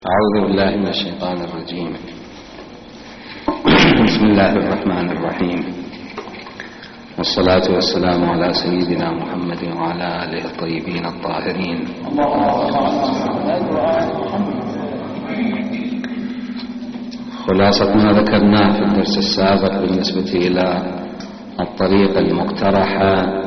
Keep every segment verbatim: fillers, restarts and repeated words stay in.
أعوذ بالله من الشيطان الرجيم. بسم الله الرحمن الرحيم، والصلاة والسلام على سيدنا محمد وعلى آله الطيبين الطاهرين. خلاصة ما ذكرناه في الدرس السابق بالنسبة إلى الطريقة المقترحة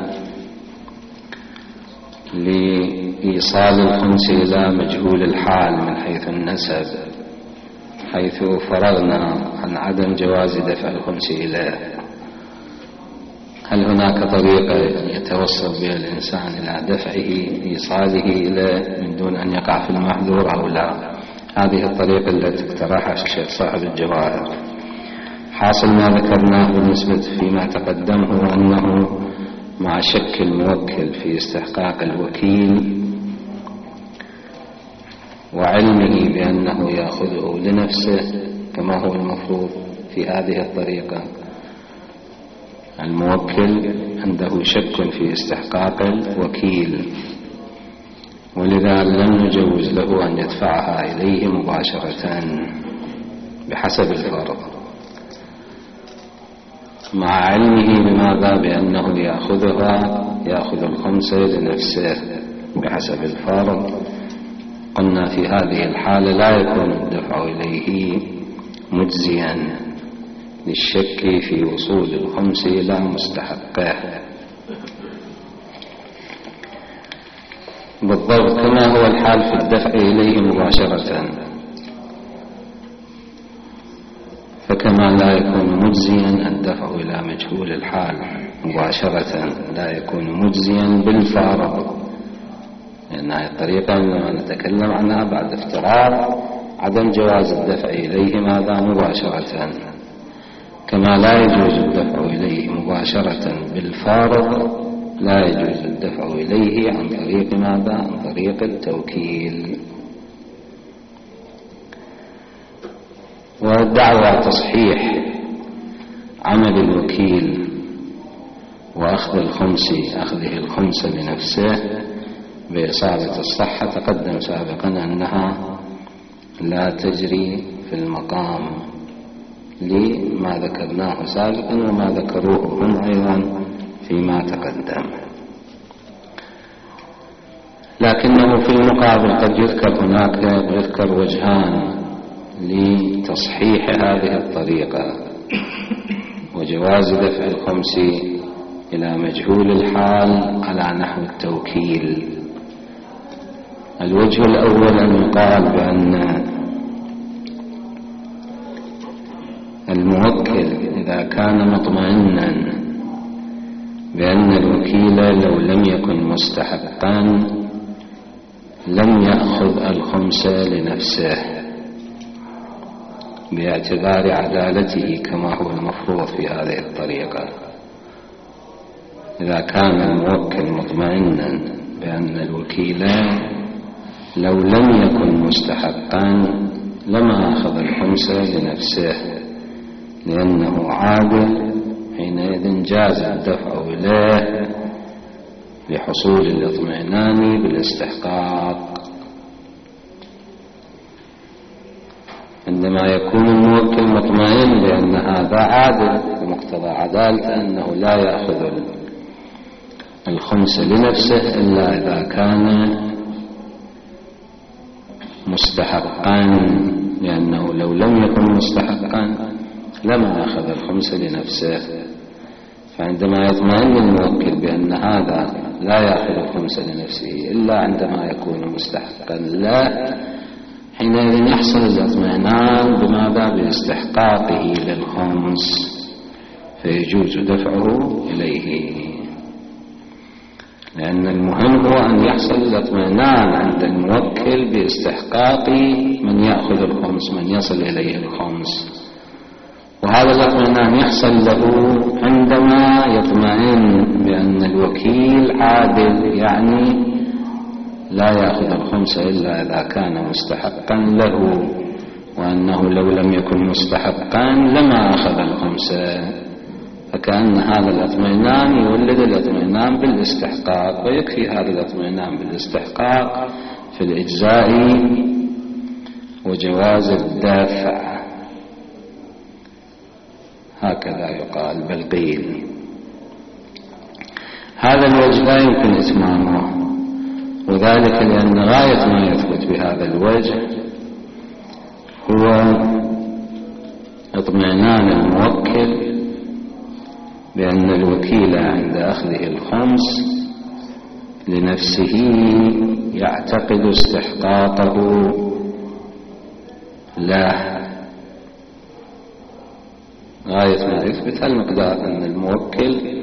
لإيصال الخمس إلى مجهول الحال من حيث النسب، حيث فرغنا عن عدم جواز دفع الخمس إليه. هل هناك طريقة يتوصل بها الإنسان إلى دفعه إيصاله إليه من دون أن يقع في المحذور أو لا؟ هذه الطريقة التي اقترحها الشيخ صاحب الجواهر. حاصل ما ذكرناه بالنسبة فيما تقدم هو أنه مع شك الموكل في استحقاق الوكيل وعلمه بأنه يأخذه لنفسه كما هو المفروض في هذه الطريقة، الموكل عنده شك في استحقاق الوكيل، ولذا لم نجوز له أن يدفعها إليه مباشرة بحسب الفرض، مع علمه بماذا؟ بأنه يأخذها يأخذ الخمسة لنفسه بحسب الفرض. قلنا في هذه الحالة لا يكون الدفع إليه مجزيا للشك في وصول الخمس إلى مستحقه بالضبط كما هو الحال في الدفع إليه مباشرة، فكما لا يكون مجزيا الدفع إلى مجهول الحال مباشرة لا يكون مجزيا بالفارض، لأن هذه الطريقة لما نتكلم عنها بعد افتراض عدم جواز الدفع إليه ماذا مباشرة، كما لا يجوز الدفع إليه مباشرة بالفارض لا يجوز الدفع إليه عن طريق ماذا؟ عن طريق التوكيل. ودعوى تصحيح عمل الوكيل وأخذ الخمس أخذه الخمس لنفسه بإصابة الصحة تقدم سابقا أنها لا تجري في المقام لما ذكرناه سابقا وما ذكروه هم أيضا فيما تقدم، لكنه في المقابل قد يذكر هناك يذكر وجهان لتصحيح هذه الطريقة وجواز دفع الخمس إلى مجهول الحال على نحو التوكيل. الوجه الأول أن يقال بأن الموكل إذا كان مطمئنا بأن الوكيل لو لم يكن مستحقا لم يأخذ الخمس لنفسه باعتبار عدالته كما هو المفروض في هذه الطريقة، إذا كان الموكل مطمئنا بأن الوكيل لو لم يكن مستحقا لما أخذ الخمس لنفسه لأنه عادل، حينئذ جاز الدفع إليه لحصول الاطمئنان بالاستحقاق. عندما يكون الموكل مطمئن لأن هذا عادل بمقتضى عدالته أنه لا يأخذ الخمس لنفسه إلا إذا كان مستحقا، لأنه لو لم يكن مستحقا لما أخذ الخمس لنفسه، فعندما يطمئن الموكل بأن هذا لا يأخذ الخمس لنفسه إلا عندما يكون مستحقا له، حينئذ يحصل الاطمئنان بماذا؟ باستحقاقه للخمس فيجوز دفعه إليه، لأن المهم هو أن يحصل الاطمئنان عند الموكل باستحقاق من يأخذ الخمس من يصل إليه الخمس، وهذا الاطمئنان يحصل له عندما يطمئن بأن الوكيل عادل، يعني لا يأخذ الخمس إلا إذا كان مستحقا له، وأنه لو لم يكن مستحقا لما أخذ الخمس، فكأن هذا الاطمئنان يولد الاطمئنان بالاستحقاق، ويكفي هذا الاطمئنان بالاستحقاق في الإجزاء وجواز الدافع، هكذا يقال بل قيل. هذا الوجه لا يمكن إتمامه، وذلك لأن غاية ما يثبت بهذا الوجه هو اطمئنان الموكل بأن الوكيل عند أخذه الخمس لنفسه يعتقد استحقاقه له. غاية ما يثبت المقدار أن الموكل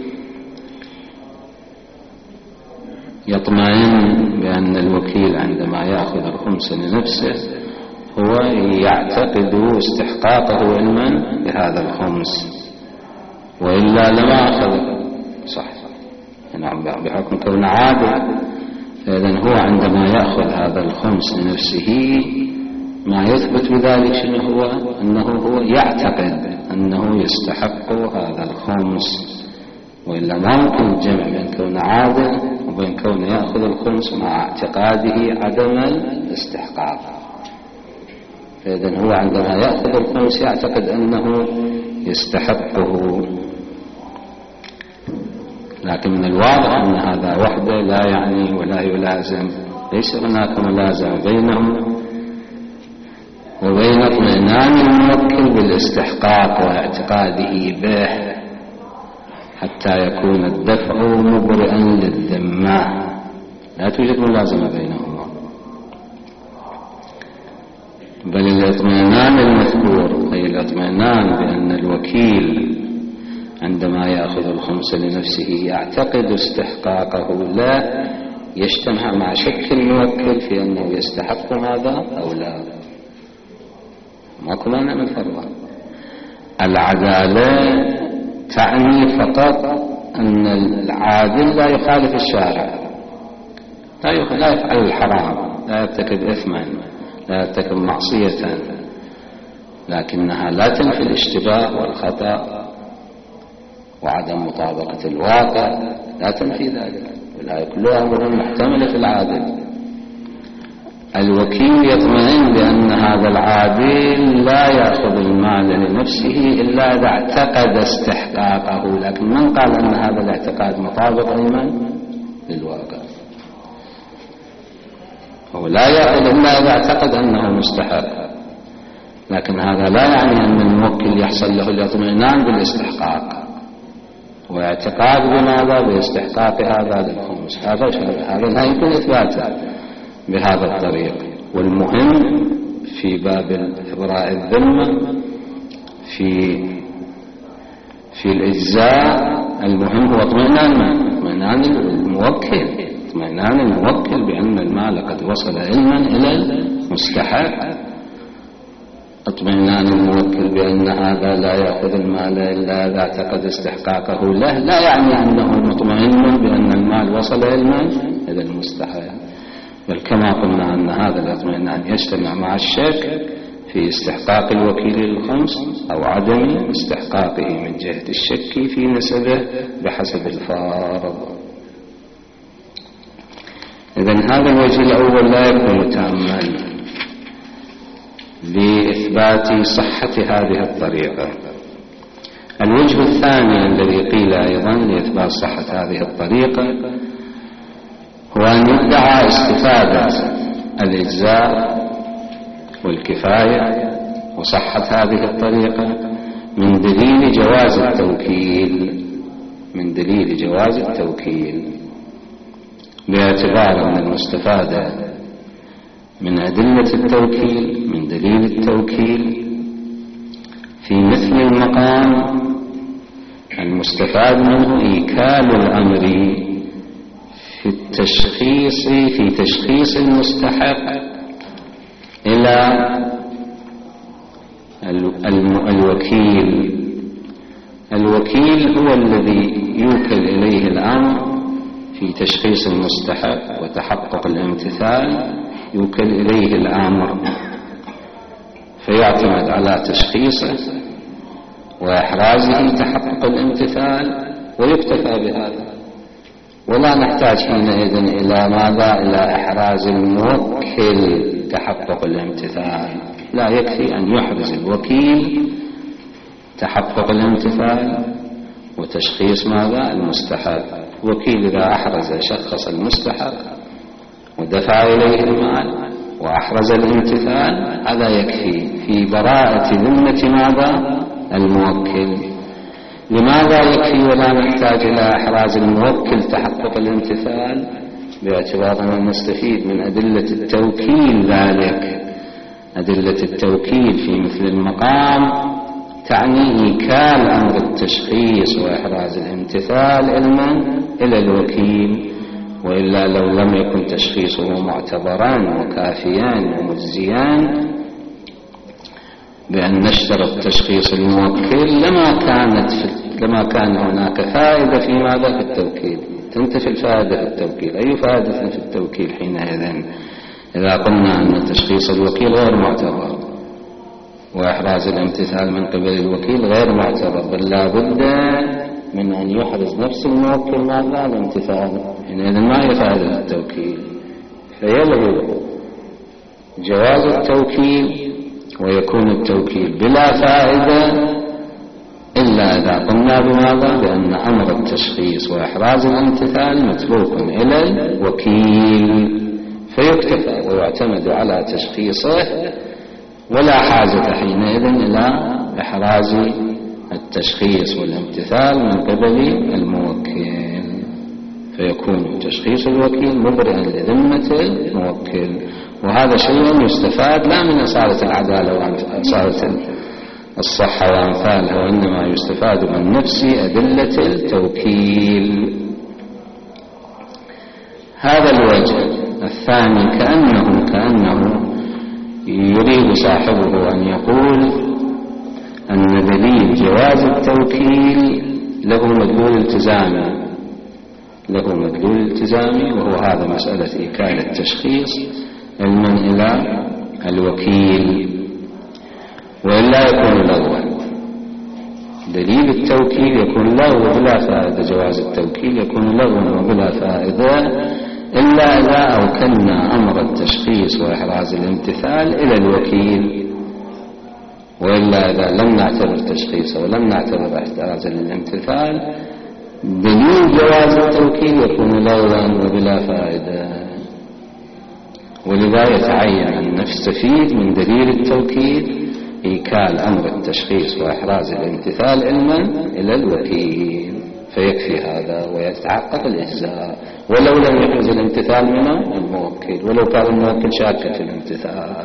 يطمئن بأن الوكيل عندما يأخذ الخمس لنفسه هو يعتقد استحقاقه علما بهذا الخمس، وإلا لما أخذ. صح نعم، بحكم كونه عادل. فإذن هو عندما يأخذ هذا الخمس لنفسه ما يثبت بذلك شنو هو؟ أنه هو يعتقد أنه يستحق هذا الخمس، وإلا ما ممكن الجمع بين كونه عادل وبين كونه يأخذ الخمس مع اعتقاده عدم الاستحقاق. فإذن هو عندما يأخذ الخمس يعتقد أنه يستحقه، لكن من الواضح أن هذا وحده لا يعني ولا يلازم، ليس هناك ملازمة بينهم وبين اطمئنان الموكل بالاستحقاق واعتقاده به حتى يكون الدفع مبرئا للذمة، لا توجد ملازمة بينهما. بل الاطمئنان المذكور أي الاطمئنان بأن الوكيل عندما يأخذ الخمس لنفسه يعتقد استحقاقه لا يجتمع مع شك الموكل في أنه يستحق هذا أو لا، ماكو مانع من فرضها. العدالة تعني فقط أن العادل لا يخالف الشارع، لا يفعل الحرام، لا يرتكب إثما، لا يرتكب معصية، لكنها لا تنفي الاشتباه والخطأ وعدم مطابقة الواقع، لا تنفي ذلك، ولا كلها أمور محتملة في العادل. الوكيل يطمئن بأن هذا العادل لا يأخذ المال لنفسه إلا إذا اعتقد استحقاقه، لكن من قال أن هذا الاعتقاد مطابق أيضا للواقع؟ هو لا يأخذ إلا إذا اعتقد أنه مستحق، لكن هذا لا يعني أن الموكل يحصل له الاطمئنان بالاستحقاق واعتقاد بماذا؟ باستحقاق هذا للخمس. هذا هذا لا يمكن إثباته بهذا الطريق. والمهم في باب إبراء الذمة في في الإجزاء المهم هو اطمئنان اطمئنان الموكل اطمئنان الموكل بأن المال قد وصل علما إلى المستحق، اطمئنان الموكل بأن هذا لا يأخذ المال إلا إذا اعتقد استحقاقه له، لا يعني أنه مطمئن بأن المال وصل علما إلى المستحق، بل كما قلنا أن هذا الاطمئنان يجتمع مع الشك في استحقاق الوكيل للخمس أو عدم استحقاقه من جهة الشك في نسبه بحسب الفارض. إذن هذا الوجه الأول لا يكون تاما لإثبات صحة هذه الطريقة. الوجه الثاني الذي قيل أيضا لإثبات صحة هذه الطريقة هو أن يدعى استفادة الإجزاء والكفاية وصحة هذه الطريقة من دليل جواز التوكيل من دليل جواز التوكيل باعتبار أن المستفادة من أدلة التوكيل من دليل التوكيل في مثل المقام المستفاد منه إيكال الأمر في التشخيص في تشخيص المستحق إلى الوكيل. الوكيل هو الذي يوكل إليه الأمر في تشخيص المستحق وتحقق الامتثال، يوكل إليه الأمر فيعتمد على تشخيصه وإحرازه تحقق الامتثال ويكتفى بهذا، ولا نحتاج حينئذ إلى ماذا؟ إلى إحراز الموكل تحقق الامتثال. لا يكفي أن يحرز الوكيل تحقق الامتثال وتشخيص ماذا؟ المستحق. الوكيل إذا أحرز شخص المستحق ودفع إليه المال وأحرز الامتثال هذا يكفي في براءة ذمة ماذا؟ الموكل. لماذا يكفي ولا نحتاج إلى إحراز الموكل تحقق الامتثال؟ باعتبار أن نستفيد من أدلة التوكيل ذلك. أدلة التوكيل في مثل المقام تعني إيكال أمر التشخيص وإحراز الامتثال علما إلى الوكيل، وإلا لو لم يكن تشخيصه معتبرا وكافيا ومجزيا بأن نشترط تشخيص الموكل لما كانت في لما كان هناك فائدة في ماذا؟ في التوكيل. تنتفي الفائدة في التوكيل. أي فائدة في التوكيل حينئذ إذا قلنا أن تشخيص الوكيل غير معتبر وإحراز الامتثال من قبل الوكيل غير معتبر، بل لا بد من أن يحرز نفس الموكل ماذا؟ الامتثال. حينئذ ما هي فائدة التوكيل؟ فيلغي جواز التوكيل ويكون التوكيل بلا فائدة إلا إذا قلنا بماذا؟ بأن أمر التشخيص وإحراز الامتثال متروك إلى الوكيل فيكتفى ويعتمد على تشخيصه ولا حاجة حينئذ إلى إحراز التشخيص والامتثال من قبل الموكل، فيكون تشخيص الوكيل مبرئا لذمة الموكل. وهذا شيء يستفاد لا من أصالة العدالة وأصالة الصحة وأمثالها، وإنما يستفاد من نفس أدلة التوكيل. هذا الوجه الثاني كأنه كأنه يريد صاحبه أن يقول أن دليل جواز التوكيل له مدلول التزامي له مدلول التزامي وهو هذا مسألة إيكال التشخيص علما إلى الوكيل، وإلا يكون لغوا. دليل التوكيل يكون لغو بلا فائدة، جواز التوكيل يكون لغوا وبلا فائدة إلا إذا أوكلنا أمر التشخيص وإحراز الامتثال إلى الوكيل، وإلا إذا لم نعتبر تشخيصه ولم نعتبر إحراز الامتثال دليل جواز التوكيل يكون لغوا وبلا فائدة. ولذا يتعين أن نستفيد من دليل التوكيل إيكال أمر التشخيص وإحراز الامتثال علما إلى الوكيل، فيكفي هذا ويتحقق الإجزاء ولو لم يحرز الامتثال من الموكل، ولو كان الموكل شاكا في الامتثال.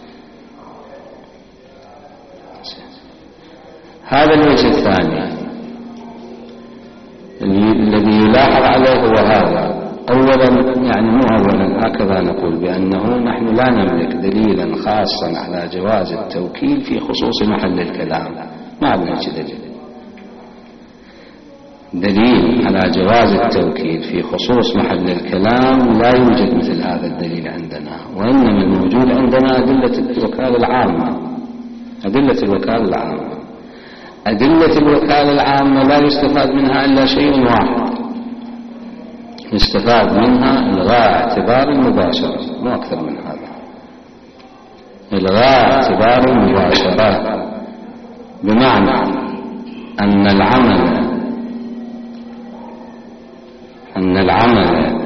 هذا الوجه الثاني الذي يلاحظ عليه هو هذا. أولا يعني مو أولا هكذا نقول بأنه نحن لا نملك دليلا خاصا على جواز التوكيل في خصوص محل الكلام، ما بنجد دليل دليل على جواز التوكيل في خصوص محل الكلام، لا يوجد مثل هذا الدليل عندنا، وإنما الموجود عندنا أدلة الوكالة العامة. أدلة الوكالة العامة أدلة الوكالة العامة لا يستفاد منها إلا شيء واحد، يستفاد منها إلغاء اعتبار المباشرة، مو أكثر من هذا. إلغاء اعتبار المباشرة بمعنى أن العمل أن العمل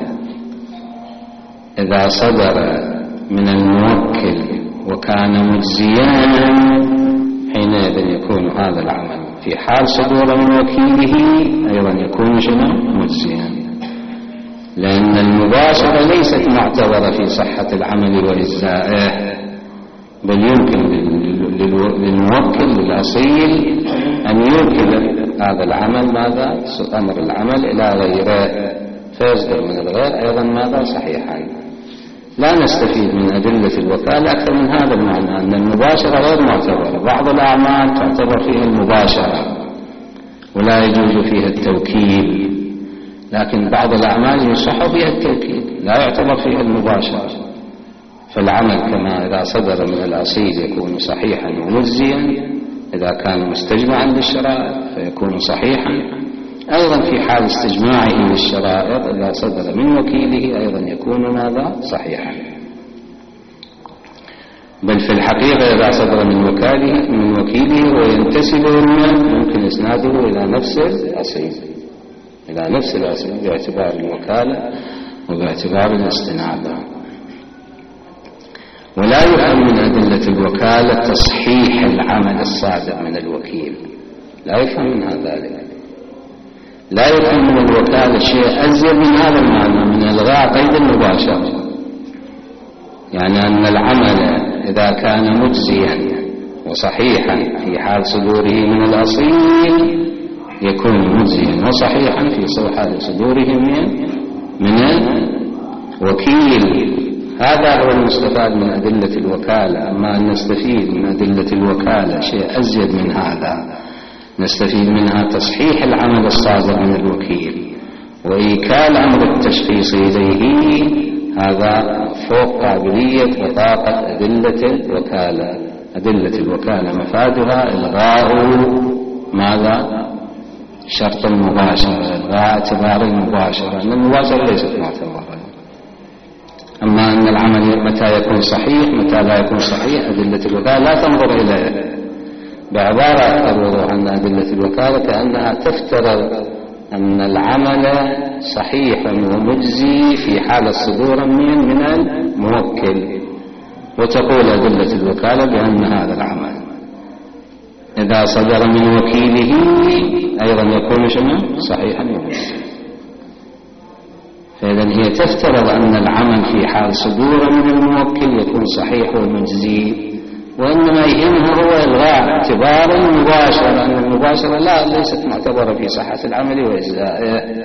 إذا صدر من الموكل وكان مجزيا حينئذ يكون هذا العمل في حال صدور من وكيله أيضا يكون شنو؟ مجزيا، لأن المباشرة ليست معتبرة في صحة العمل وإجزائه، بل يمكن للموكل للأصيل أن يوكل هذا العمل ماذا؟ أمر العمل إلى غيره فيصدر من الغير أيضا ماذا؟ صحيحا. لا نستفيد من أدلة الوكالة أكثر من هذا المعنى، أن المباشرة غير معتبرة. بعض الأعمال تعتبر فيها المباشرة ولا يجوز فيها التوكيل، لكن بعض الأعمال يصح فيها التوكيل لا يعتبر فيها المباشرة. فالعمل كما إذا صدر من الأصيل يكون صحيحا ومجزيا إذا كان مستجمعا للشرائط فيكون صحيحا، أيضا في حال استجماعه للشرائط إذا صدر من وكيله أيضا يكون ماذا؟ صحيحا. بل في الحقيقة إذا صدر من وكاله من وكيله وينتسب ممكن إسناده إلى نفس الأصيل إلى نفس الأصيل باعتبار الوكالة وباعتبار الاستنابة. ولا يفهم من أدلة الوكالة تصحيح العمل الصادر من الوكيل، لا يفهم منها ذلك. لا يفهم من الوكالة شيء أزيد من هذا المعنى، من إلغاء قيد المباشرة، يعني أن العمل إذا كان مجزيا وصحيحا في حال صدوره من الأصيل يكون مجزيا وصحيحا في حال صدوره من من الوكيل. هذا هو المستفاد من أدلة الوكالة. أما أن نستفيد من أدلة الوكالة شيء أزيد من هذا، نستفيد منها تصحيح العمل الصادر من الوكيل وإيكال أمر التشخيص إليه، هذا فوق قابلية وطاقة أدلة الوكالة. أدلة الوكالة مفادها إلغاء ماذا؟ شرط المباشرة، إلغاء اعتبار المباشرة، أن المباشرة ليست معتبرة. أما أن العمل متى يكون صحيح متى لا يكون صحيح، أدلة الوكالة لا تنظر إليه. بعبارة أكثر أن أدلة الوكالة كأنها تفترض أن العمل صحيح ومجزي في حال الصدور من من الموكل، وتقول أدلة الوكالة بأن هذا العمل إذا صدر من وكيله أيضا يكون شنو؟ صحيحا ومجزي. فإذا هي تفترض أن العمل في حال صدوره من الموكل يكون صحيح ومجزي، وإنما يهمه هو إلغاء اعتبار المباشرة، أن المباشرة لا ليست معتبرة في صحة العمل وإجزائه.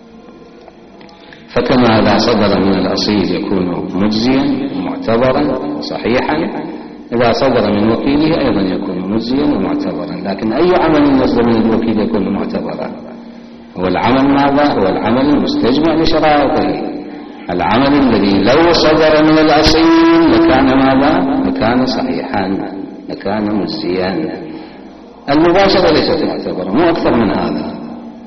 فكما إذا صدر من الأصيل يكون مجزيا ومعتبرا وصحيحا، إذا صدر من وكيله أيضا يكون مجزيا ومعتبرا. لكن أي عمل يصدر من الوكيل يكون معتبرا؟ هو العمل ماذا؟ هو العمل المستجمع لشرائطه، العمل الذي لو صدر من الأصيل لكان ماذا؟ لكان صحيحا، لكان مجزيا. المباشرة ليست معتبرة، مو أكثر من هذا.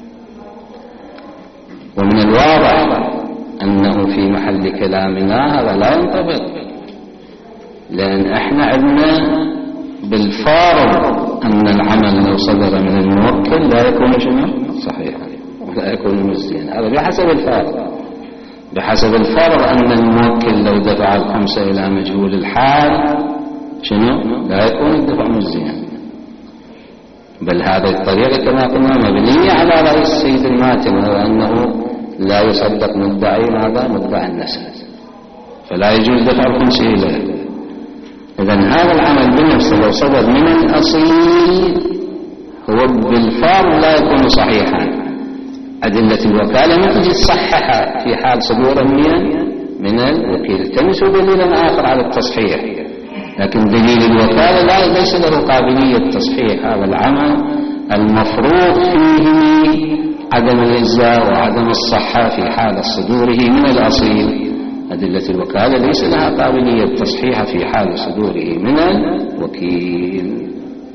ومن الواضح أنه في محل كلامنا هذا لا ينطبق، لأن احنا عندنا بالفارض أن العمل لو صدر من الموكل لا يكون شنو؟ صحيحا ولا يكون مجزيا. هذا بحسب الفارض. بحسب الفرض أن الموكل لو دفع الخمسة إلى مجهول الحال شنو؟ لا يكون الدفع مجزيا. بل هذه الطريقة كما قلنا مبنية على رأي السيد الماتن، وهو أنه لا يصدق مدعي ماذا؟ مدعي النسل، فلا يجوز دفع الخمسة إليه. إذن هذا العمل بنفسه لو صدر من الأصيل هو بالفرض لا يكون صحيحا. أدلة الوكالة ما تجي تصححها في حال صدور من من الوكيل، تمسوا دليلا آخر على التصحيح، لكن دليل الوكالة لا ليس له قابلية تصحيح هذا العمل المفروض فيه عدم الإجزاء وعدم الصحة في حال صدوره من الأصيل. أدلة الوكالة ليس لها قابلية تصحيح في حال صدوره من الوكيل.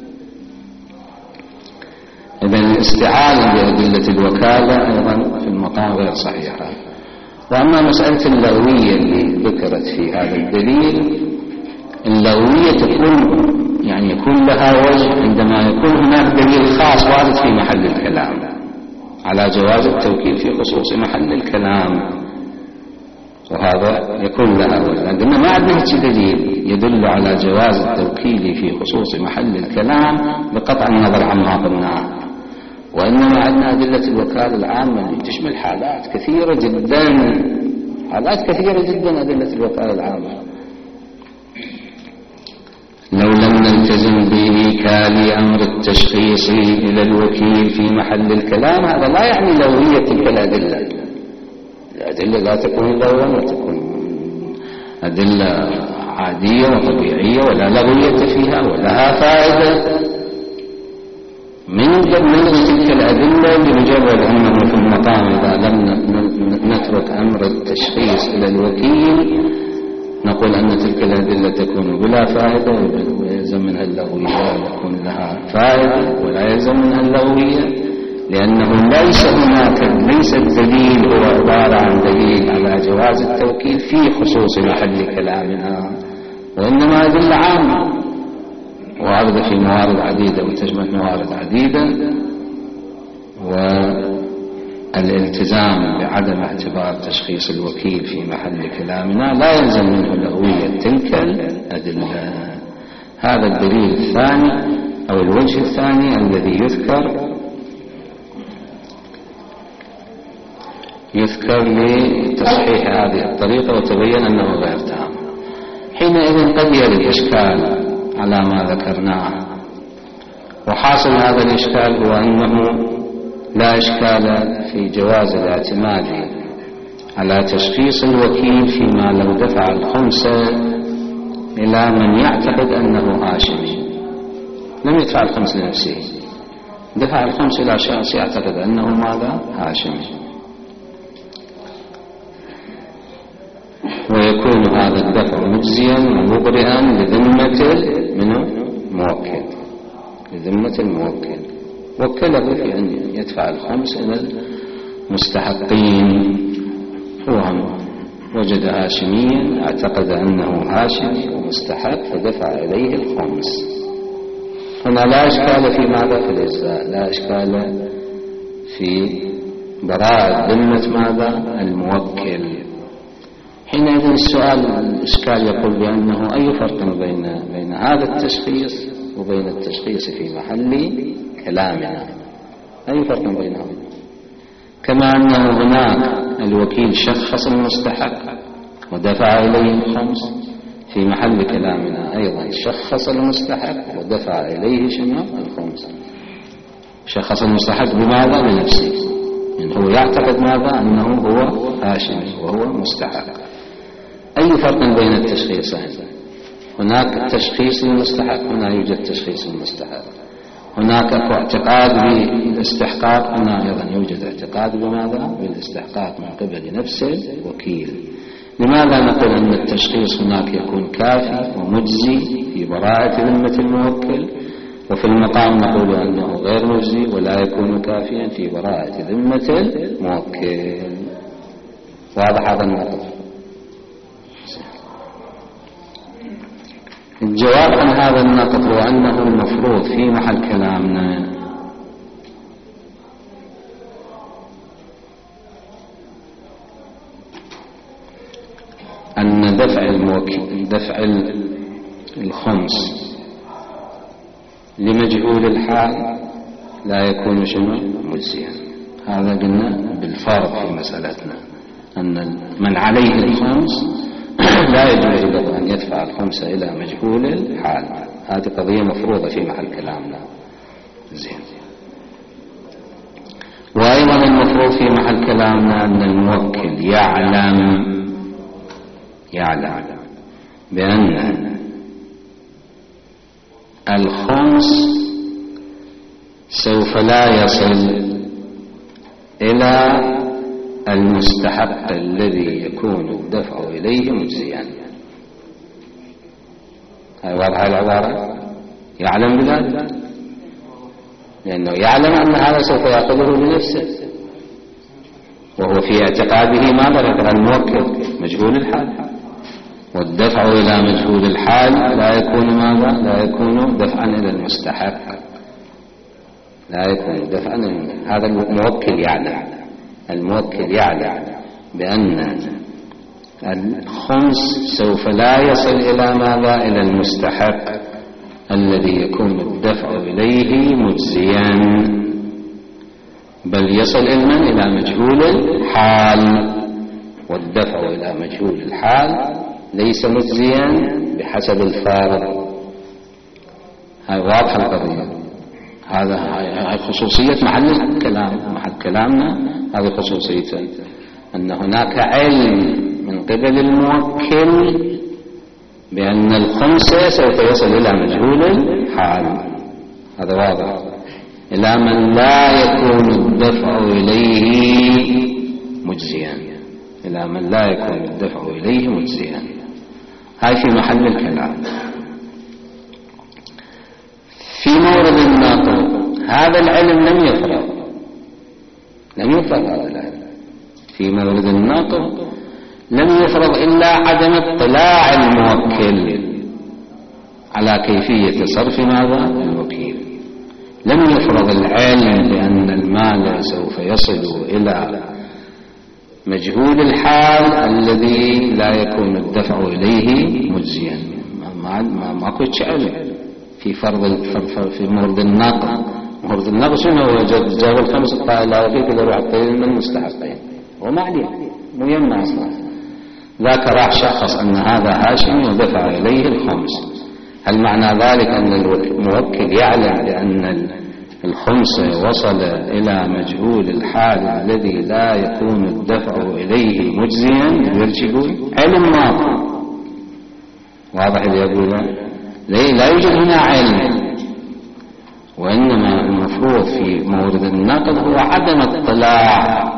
إذن الاستعانة بأدلة الوكالة أيضا في المقام غير صحيحة. وأما مسألة اللغوية اللي ذكرت في هذا الدليل، اللغوية تكون يعني يكون لها وجه عندما يكون هناك دليل خاص وارد في محل الكلام على جواز التوكيل في خصوص محل الكلام، وهذا يكون لها وجه. عندما ما عندنا دليل يدل على جواز التوكيل في خصوص محل الكلام بقطع النظر عما قلناه، وإنما عندنا أدلة الوكالة العامة اللي تشمل حالات كثيرة جدا، حالات كثيرة جدا أدلة الوكالة العامة. لو لم نلتزم بإيكال أمر التشخيص إلى الوكيل في محل الكلام، هذا لا يعني لغوية تلك الأدلة. الأدلة لا تكون لغوا وتكون أدلة عادية وطبيعية ولا لغوية فيها ولها فائدة. من نلغي تلك الأدلة بمجرد أنه في المقام إذا لم نترك أمر التشخيص إلى الوكيل نقول أن تلك الأدلة تكون بلا فائدة ويلزم منها اللغوية، يكون لها فائدة ولا يلزم منها اللغوية، لأنه ليس هناك ليس الدليل هو عبارة عن دليل على جواز التوكيل في خصوص محل كلامنا، وإنما أدلة عامة واردة في موارد عديدة وتشمل موارد عديدة، والالتزام بعدم اعتبار تشخيص الوكيل في محل كلامنا لا يلزم منه لغوية تلك الأدلة. هذا الدليل الثاني أو الوجه الثاني الذي يذكر يذكر لتصحيح هذه الطريقة وتبين أنه غير تام. حينئذ قد يرد إشكال على ما ذكرناه، وحاصل هذا الإشكال هو أنه لا إشكال في جواز الاعتماد على تشخيص الوكيل فيما لو دفع الخمس إلى من يعتقد أنه هاشمي، لم يدفع الخمس لنفسه، دفع الخمس إلى شخص يعتقد أنه ماذا؟ هاشمي، ويكون هذا الدفع مجزيا ومبرئا لذمة منه موكل، لذمة الموكل وكله في أن يدفع الخمس إلى المستحقين. هو وجد هاشميا اعتقد أنه هاشمي ومستحق فدفع إليه الخمس. هنا لا إشكال في ماذا؟ في الإجزاء، لا إشكال في براءة ذمة ماذا؟ الموكل. حينئذ السؤال الإشكال يقول بأنه أي فرق بين بين هذا التشخيص وبين التشخيص في محل كلامنا؟ أي فرق بينهم؟ كما أنه هناك الوكيل شخص المستحق ودفع إليه الخمس، في محل كلامنا أيضا شخص المستحق ودفع إليه شنو؟ الخمس. شخص المستحق بماذا؟ بنفسه، إن هو يعتقد ماذا؟ أنه هو هاشمي وهو مستحق. أي فرق بين التشخيصين؟ هناك تشخيص للمستحق، هنا يوجد تشخيص للمستحق. هناك اعتقاد بالاستحقاق، هنا أيضا يوجد اعتقاد بماذا؟ بالاستحقاق من قبل نفس الوكيل. لماذا نقول أن التشخيص هناك يكون كافي ومجزي في براءة ذمة الموكل، وفي المقام نقول أنه غير مجزي ولا يكون كافيا في براءة ذمة الموكل؟ واضح هذا النقطة؟ الجواب عن هذا النقد هو أنه المفروض في محل كلامنا أن دفع الموكل دفع الخمس لمجهول الحال لا يكون شنو؟ مجزيا. هذا قلنا بالفرض في مسألتنا أن من عليه الخمس لا يجوز له أن يدفع الخمسة إلى مجهول الحال. هذه قضية مفروضة في محل كلامنا. زين. وأيضا المفروض في محل كلامنا أن الموكل يعلم يعلم بأن الخمس سوف لا يصل إلى المستحق الذي يكون الدفع إليه مجزيا. هاي واضحة العبارة؟ يعلم بذلك، لأنه يعلم أن هذا سوف يأخذه بنفسه، وهو في اعتقاده ماذا؟ ذكر الموكل مجهول الحال، والدفع إلى مجهول الحال لا يكون ماذا؟ لا يكون دفعا إلى المستحق، لا يكون دفعا. هذا الموكل يعلم، الموكل يعلم بأن الخمس سوف لا يصل إلى ماذا؟ إلى المستحق الذي يكون الدفع إليه مجزيا، بل يصل إلى إلى مجهول الحال، والدفع إلى مجهول الحال ليس مجزيا بحسب الفارض. هاي واضحة القضية. هذا هاي خصوصية محل الكلام، محل كلامنا هذه خصوصيته، أن هناك علم من قبل الموكل بأن الخمسة سوف يصل إلى مجهول الحال. هذا واضح. إلى من لا يكون الدفع إليه مجزيا، إلى من لا يكون الدفع إليه مجزيا. هاي في محل الكلام. في مورد الناقض هذا العلم لم يفرغ، لم يفرغ هذا العلم. في مورد الناقض لم يفرغ إلا عدم اطلاع الموكل على كيفية صرف ماذا؟ الوكيل. لم يفرض العلم بأن المال سوف يصل إلى مجهول الحال الذي لا يكون الدفع إليه مجزيا. ما ما ماكو علم في فرض في مورد النقد. مورد النقد شنو هو؟ جاب الخمس الطائلة وفي كذا روح الطائلين من المستحقين وما عليه مو يمنع أصلا. ذاك راح شخص أن هذا هاشمي ودفع إليه الخمس. هل معنى ذلك أن الموكل يعلم بأن الخمس وصل إلى مجهول الحال الذي لا يكون الدفع إليه مجزيا؟ يرجعون علم واضح واضح اللي يقوله. لا يوجد هنا علم، وإنما المفروض في مورد النقد هو عدم اطلاع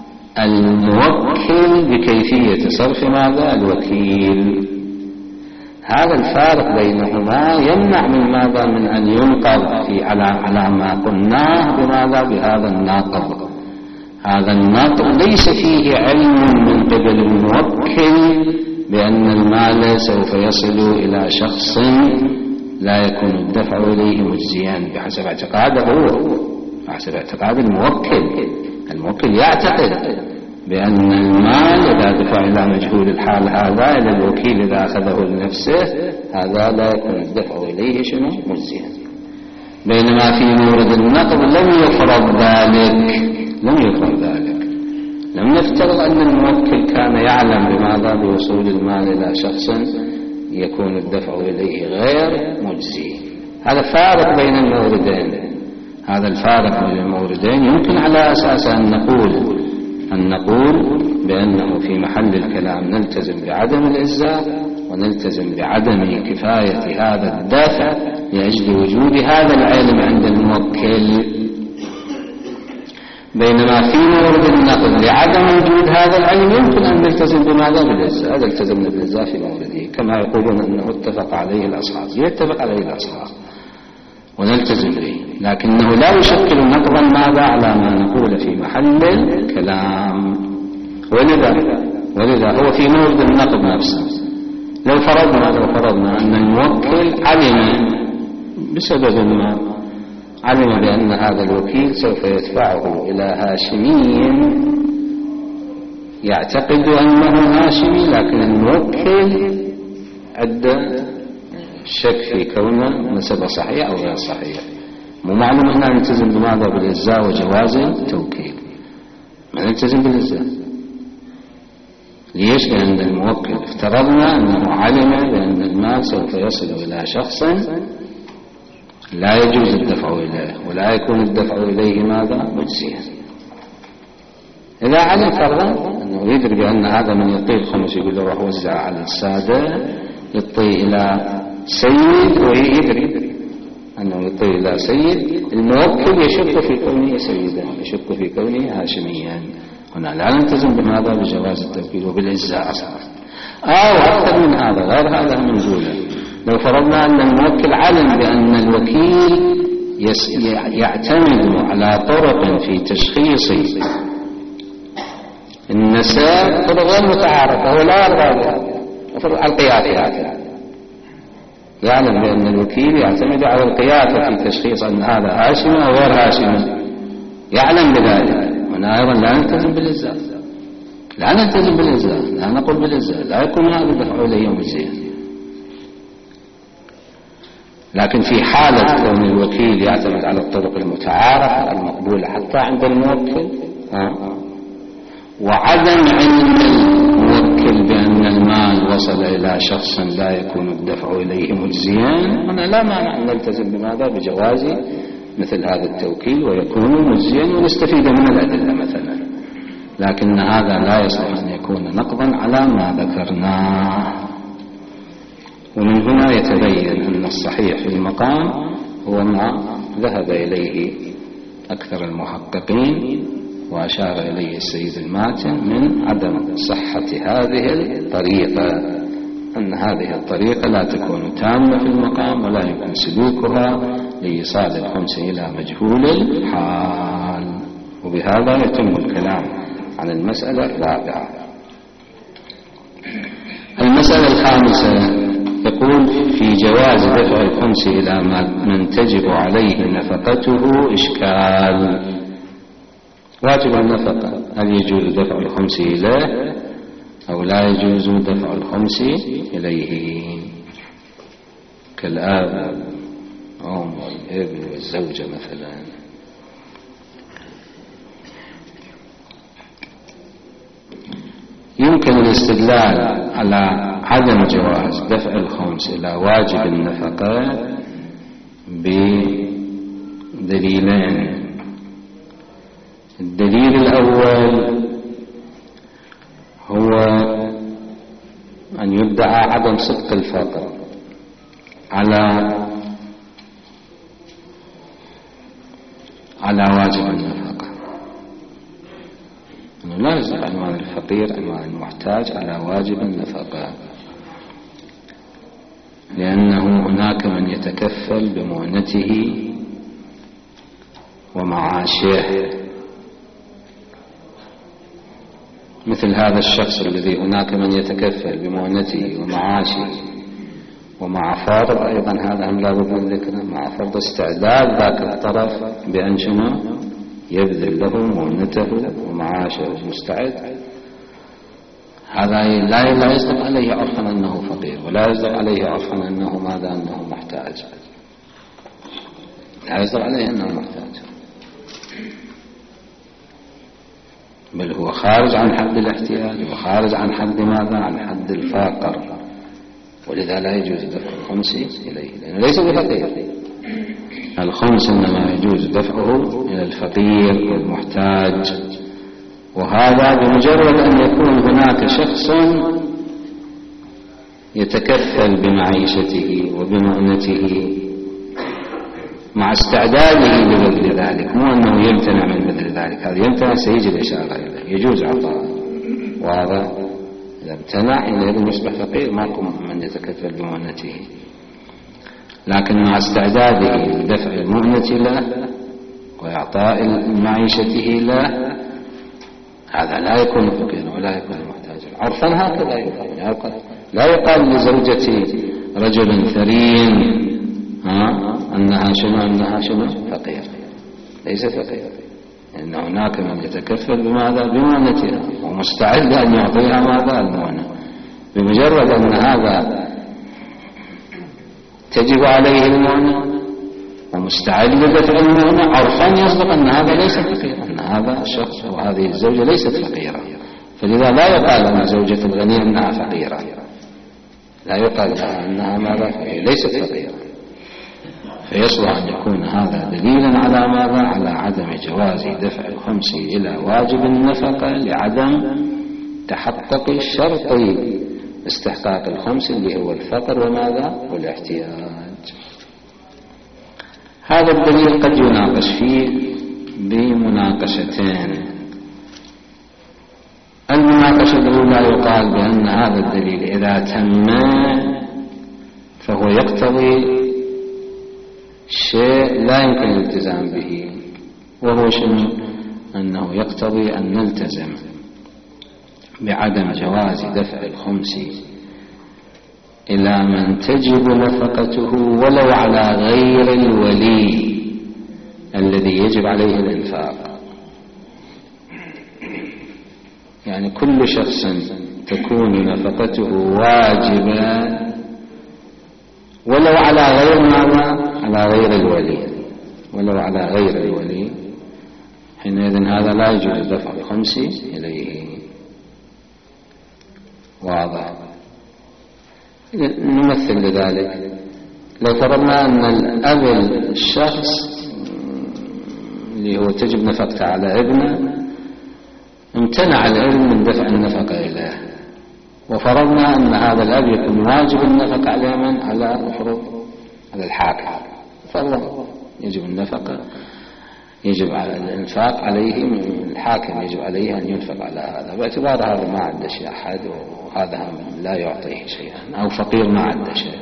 الموكل بكيفية صرف ماذا؟ الوكيل. هذا الفارق بينهما يمنع من ماذا؟ من أن ينقض في على على ما قلناه بماذا؟ بهذا الناقض. هذا الناقض ليس فيه علم من قبل الموكل بأن المال سوف يصل إلى شخص لا يكون الدفع إليه مجزيا بحسب اعتقاده هو، بحسب اعتقاد الموكل. الموكل يعتقد بأن المال إذا دفع إلى مجهول الحال هذا إلى الوكيل إذا أخذه لنفسه هذا لا يكون الدفع إليه شنو؟ مجزيا. بينما في مورد النقد لم يفرض ذلك، لم يفرض ذلك. لم نفترض أن الموكل كان يعلم بماذا؟ بوصول المال إلى شخص يكون الدفع إليه غير مجزي. هذا فارق بين الموردين. هذا الفارق بين الموردين يمكن على أساس أن نقول أن نقول بأنه في محل الكلام نلتزم بعدم الإجزاء ونلتزم بعدم كفاية هذا الدافع لأجل وجود هذا العلم عند الموكل. بينما في مورد النقد لعدم وجود هذا العلم يمكن أن نلتزم بماذا؟ بالإجزاء. هذا التزمنا بالإجزاء في مورده كما يقولون أنه اتفق عليه الأصحاب، يتفق عليه الأصحاب ونلتزم به، لكنه لا يشكل نقضا ماذا؟ على ما نقول في محل الكلام. ولذا ولذا هو في مورد النقد نفسه. لو فرضنا لو فرضنا أن الموكل علم بسبب ما علم بأن هذا الوكيل سوف يدفعه إلى هاشمي يعتقد أنه هاشمي، لكن الموكل عنده شك في كونه نسبة صحيح أو غير صحيح. مو معلوم احنا نلتزم بماذا؟ بالإجزاء وجواز التوكيل. ما نلتزم بالإجزاء. ليش؟ لأن الموكل افترضنا أنه علم بأن المال سوف يصل إلى شخص لا يجوز الدفع إليه ولا يكون الدفع إليه ماذا؟ مجزيا. إذا علم فرضا أنه يدري بأن هذا من يعطيه الخمس يقول له روح وزع على السادة، يعطيه إلى سيد ويدري أنه يعطيه إلى سيد، الموكل يشك في كونه سيدا، يشك في كونه هاشميا. هنا لا نلتزم بماذا؟ بجواز التوكيل وبالإجزاء أصلا. أو أكثر من هذا غير هذا من دونه. لو فرضنا أن الموكل علم بأن الوكيل يعتمد على طرق في تشخيص النساء طرق غير متعارفة ولا يرضى بها القياسات، يعلم بأن الوكيل يعتمد على القياسة في تشخيص أن هذا هاشمي أو غير هاشمي، يعلم بذلك. هنا أيضا لا نلتزم بالإجزاء، لا نلتزم بالإجزاء، لا نقول بالإجزاء، لا يكون هذا الدفع إليه مجزيا. لكن في حالة كون الوكيل يعتمد على الطرق المتعارفة المقبولة حتى عند الموكل، آه. وعدم علم الموكل بأن المال وصل إلى شخص لا يكون الدفع إليه مجزيا، هنا لا مانع أن نلتزم بماذا؟ بجواز مثل هذا التوكيل ويكون مجزيا ونستفيد من الأدلة مثلا. لكن هذا لا يصلح أن يكون نقضا على ما ذكرناه. ومن هنا يتبين أن الصحيح في المقام هو ما ذهب إليه أكثر المحققين وأشار إليه السيد الماتن من عدم صحة هذه الطريقة، أن هذه الطريقة لا تكون تامة في المقام ولا يمكن سلوكها لإيصال الخمس إلى مجهول الحال. وبهذا يتم الكلام عن المسألة الرابعة. المسألة الخامسة يقول في جواز دفع الخمس إلى من تجب عليه نفقته إشكال. واجب النفقة هل يجوز دفع الخمس إليه أو لا يجوز دفع الخمس إليه؟ كالآب أم والابن والزوجة مثلا. يمكن الاستدلال على عدم جواز دفع الخمس إلى واجب النفقة بدليلين. الدليل الأول هو أن يدعى عدم صدق الفقر على على واجب النفقة، أنه لا يصدق عنوان الفقير عنوان المحتاج على واجب النفقة، لأنه هناك من يتكفل بمؤنته ومعاشه، مثل هذا الشخص الذي هناك من يتكفل بمؤنته ومعاشه ومع فرض أيضا، هذا هم لابد من ذكره، مع فرض استعداد ذاك الطرف بأن شنو يبذل له مؤنته ومعاشه مستعد. هذا لا لا يصدق عليه عرفا أنه فقير، ولا يصدق عليه عرفا أنه ماذا أنه محتاج، لا يصدق عليه أنه محتاج، بل هو خارج عن حد الاحتياج وخارج عن حد ماذا عن حد الفقر، ولذا لا يجوز دفع الخمس إليه لأنه ليس بفقير. الخمس إنما يجوز دفعه إلى الفقير والمحتاج، وهذا بمجرد أن يكون هناك شخص يتكفل بمعيشته وبمؤنته مع استعداده لبذل ذلك، مو أنه يمتنع من بذل ذلك، هذا يمتنع سيجي الإشارة إليه يجوز عطاء، وهذا إذا امتنع إنه يصبح فقير ماكو من يتكفل بمؤنته، لكن مع استعداده لدفع المؤنة له وإعطاء معيشته له هذا لا يكون فقيرا ولا يكون محتاجا. عرفا هكذا يقال، لا يقال لزوجة رجل ثري ها أنها شنو أنها شنو فقير، ليست فقيرة، لأن هناك من يتكفل بماذا بمؤنتها ومستعد أن يعطيها ماذا المؤنة، بمجرد أن هذا تجب عليه المؤنة ومستعد لدفع المؤنة عرفا يصدق أن هذا ليس فقيرا، أن هذا الشخص وهذه الزوجة ليست فقيرة، فلذا لا يقال أن زوجة الغني أنها فقيرة، لا يقال أنها ماذا فقيرة، ليست فقيرة. فيصلح أن يكون هذا دليلا على ماذا على عدم جواز دفع الخمس إلى واجب النفقة لعدم تحقق الشرط استحقاق الخمس اللي هو الفقر وماذا والاحتياج. هذا الدليل قد يناقش فيه بمناقشتين. المناقشة الأولى يقال بأن هذا الدليل إذا تم فهو يقتضي شيء لا يمكن الالتزام به، وهو شنو؟ أنه يقتضي أن نلتزم بعدم جواز دفع الخمس إلى من تجب نفقته ولو على غير الولي الذي يجب عليه الإنفاق. يعني كل شخص تكون نفقته واجبة ولو على غير ماذا على غير الولي، ولو على غير الولي، حينئذ هذا لا يجوز دفع الخمس إليه. واضح؟ نمثل لذلك، لو فرضنا أن الأب الشخص اللي هو تجب نفقته على ابنه امتنع الابن من دفع النفقة إليه، وفرضنا أن هذا الأب يكون واجب النفقة على من؟ على المفروض على الحاكم، فالله يجب النفقة يجب على الإنفاق عليه، الحاكم يجب عليه أن ينفق على هذا، باعتبار هذا ما عنده شيء أحد وهذا لا يعطيه شيئا أو فقير ما عنده شيء.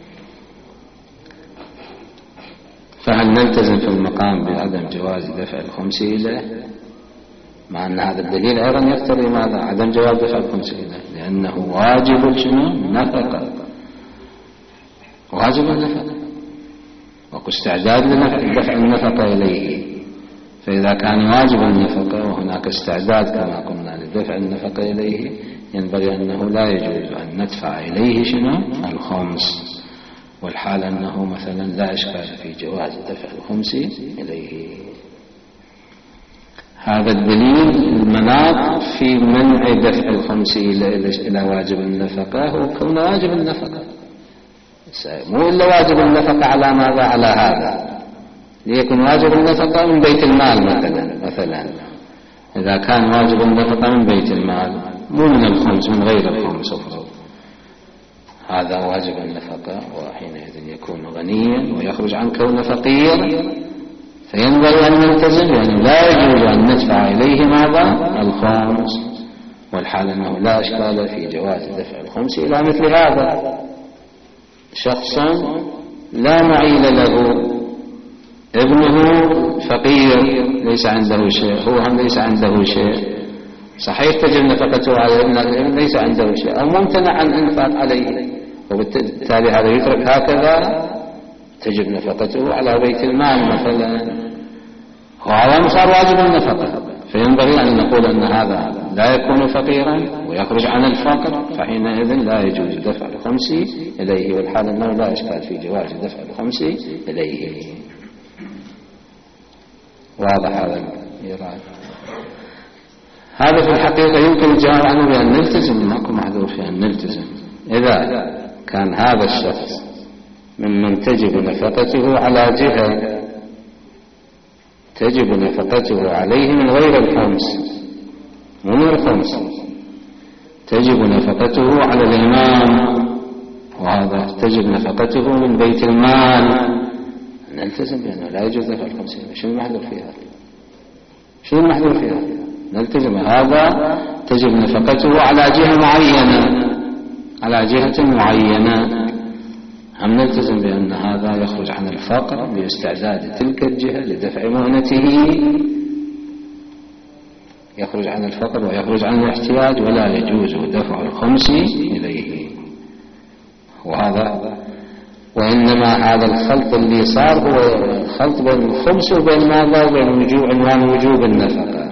فهل نلتزم في المقام بعدم جواز دفع الخمس إليه، مع أن هذا الدليل أيضا يقتضي ماذا عدم جواز دفع الخمس إليه، لأنه واجب شنو نفقة. واستعداد لدفع النفقة إليه. فإذا كان واجب النفقة وهناك استعداد كما قلنا لدفع النفقة إليه، ينبغي أنه لا يجوز أن ندفع إليه شنو؟ الخمس، والحال أنه مثلا لا إشكال في جواز دفع الخمس إليه. هذا الدليل المناط في منع دفع الخمس إلى واجب النفقة هو كون واجب النفقة، مو إلا واجب النفقة على ماذا؟ على هذا، ليكن واجب النفقة من بيت المال مثلا. مثلا إذا كان واجب النفقة من بيت المال مو من الخمس، من غير الخمس أفضل، هذا واجب النفقة، وحينئذ يكون غنيا ويخرج عن كونه فقير، فينبغي أن نلتزم، يعني لا يجوز أن ندفع إليه ماذا؟ الخمس، والحال أنه لا إشكال في جواز دفع الخمس إلى مثل هذا. شخص لا معيل له، ابنه فقير ليس عنده شيء، هو هم ليس عنده شيء، صحيح تجب نفقته على ابن الابن ليس عنده شيء، أو ممتنع عن الإنفاق عليه، وبالتالي هذا يترك هكذا، تجب نفقته على بيت المال مثلا، وهذا صار واجب النفقة، فينبغي أن نقول أن هذا لا يكون فقيرا ويخرج عن الفقر، فحينئذ لا يجوز دفع الخمس إليه، والحال أنه لا إشكال في جواز دفع الخمس إليه. واضح هذا الإيراد؟ هذا في الحقيقة يمكن الجواب عنه بأن نلتزم، ماكو معذور في أن نلتزم. إذا كان هذا الشخص ممن تجب نفقته على جهة تجب نفقته عليه من غير الخمس، من الخمس تجب نفقته على الإمام، وهذا تجب نفقته من بيت المال، نلتزم بأنه لا يجوز دفع الخمس. شو المحذور في هذا؟ شو المحذور في هذا؟ نلتزم، هذا تجب نفقته على جهة معينة، على جهة معينة، هم نلتزم بأن هذا يخرج عن الفقر باستعداد تلك الجهة لدفع مهنته، يخرج عن الفقر ويخرج عن الاحتياج، ولا يجوز دفع الخمس إليه. وهذا وإنما هذا الخلط اللي صار هو الخلط بين الخمس وبين ماذا؟ وبين وجوب عنوان وجوب النفقة.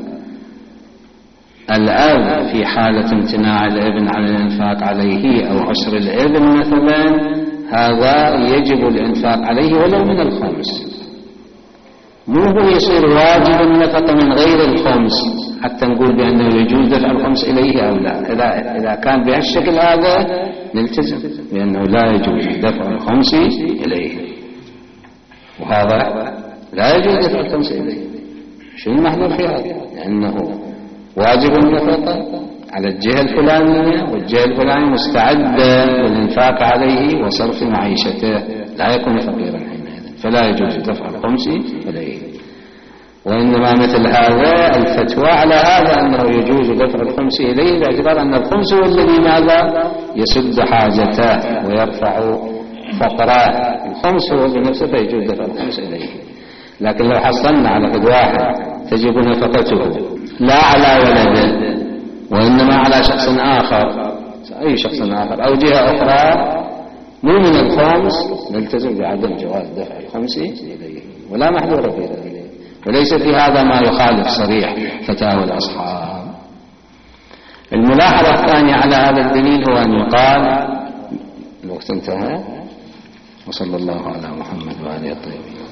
الأب في حالة امتناع الابن عن الإنفاق عليه أو عسر الابن مثلا، هذا يجب الإنفاق عليه ولو من الخمس، مو هو يصير واجب النفقة من غير الخمس حتى نقول بأنه يجوز دفع الخمس إليه أو لا. إذا, إذا كان بهالشكل هذا نلتزم بأنه لا يجوز دفع الخمس إليه، وهذا لا يجوز دفع الخمس إليه. شو المحذور في هذا؟ لأنه واجب النفقة على الجهة الفلانية، والجهة الفلانية مستعدة للإنفاق عليه وصرف معيشته، لا يكون فقيرا حينئذ، فلا يجوز دفع الخمس إليه. وإنما مثل هذا الفتوى على هذا أنه يجوز دفع الخمس إليه، باعتبار أن الخمس هو الذي ماذا؟ يسد حاجته ويرفع فقره، الخمس هو بنفسه فيجوز دفع الخمس إليه. لكن لو حصلنا على قد واحد تجب نفقته لا على ولده وإنما على شخص آخر، أي شخص آخر أو جهة أخرى مو من الخمس، نلتزم بعدم جواز دفع الخمس إليه، ولا محذور في ذلك، وليس في هذا ما يخالف صريح فتاوى الأصحاب. الملاحظة الثانية على هذا الدليل هو أن يقال الوقت انتهى، وصلى الله على محمد وآله الطيبين.